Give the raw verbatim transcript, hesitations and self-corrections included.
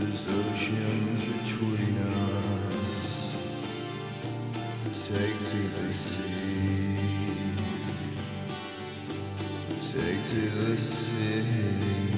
There's oceans between us. Take to the sea. Take to the sea.